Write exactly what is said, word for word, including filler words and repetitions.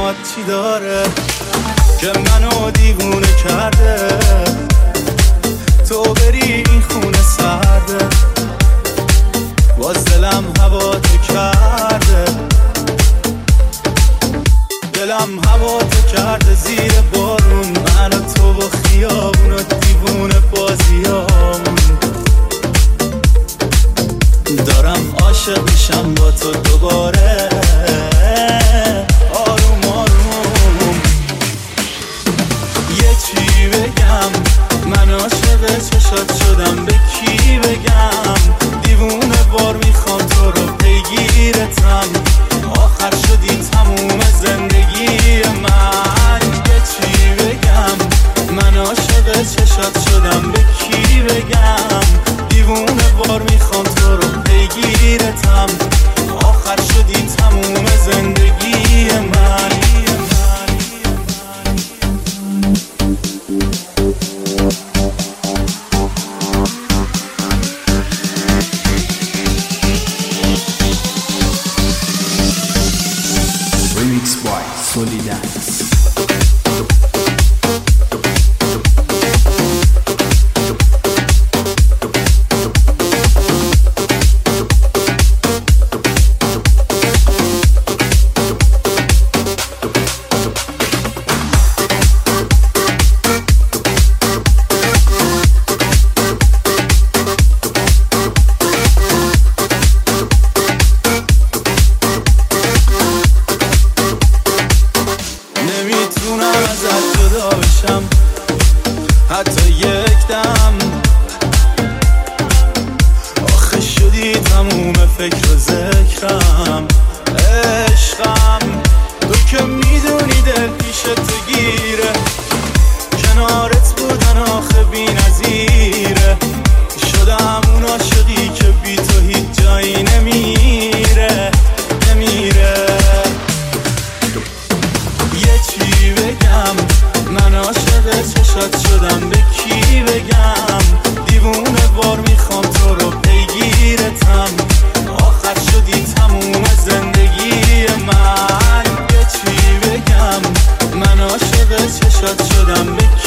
چشمات چی داره که منو دیوونه کرده، تو بری این خونه سرده، باز دلم هوا تو کرده، دلم هوا تو کرده زیر بارون، من و تو با خیابون و دیوونه بازیامون. دارم عاشق میشم با تو دوباره، آروم آروم. یه چی بگم، من عاشق چشات شدم، به کی بگم؟ دیوونه وار میخوام تو رو پیگیرتم، آخر شدی تموم زندگی من. یه چی بگم، من عاشق چشات شدم، به کی بگم؟ دیوونه وار میخوام تو رو پیگیرتم، آخر شدی تموم زندگی من. Remix by Solidance. حتی یک دم، آخه شدی تموم فکر و ذکرم. عشقم تو که میدونی دل پیش تو گیره، کنارت بودن آخه بی نظیره، شدم اون عاشقی که بی تو هیچ جایی نمیره نمیره. یه چی بگم، من عاشق چشات شدم، به کی بگم؟ دیوونه وار میخوام تو رو پیگیرتم، آخر شدی تموم زندگی من. یه چی بگم، من عاشق چشات شدم، به